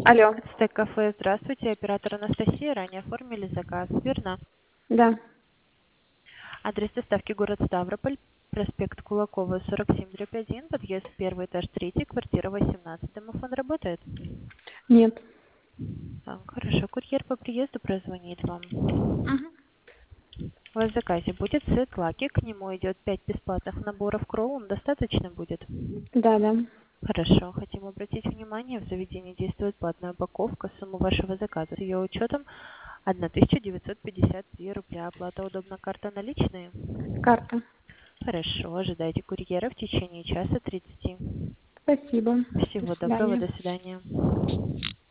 Алло. Стек кафе, здравствуйте, оператор Анастасия, ранее оформили заказ, верно? Да. Адрес доставки город Ставрополь, проспект Кулакова, 47/1, подъезд 1, этаж 3, квартира 18. Домофон работает? Нет. Так, хорошо, курьер по приезду прозвонит вам. Мгм. У вас в заказе будет сет лаки, к нему идет 5 бесплатных наборов Кроун, достаточно будет? Да, да. Хорошо, хотим обратить внимание, в заведении действует платная упаковка, сумма вашего заказа с ее учетом 1953 рубля. Оплата удобна, карта наличные? Карта. Хорошо, ожидайте курьера в течение часа 30. Спасибо. До Всего доброго, свидания. до свидания.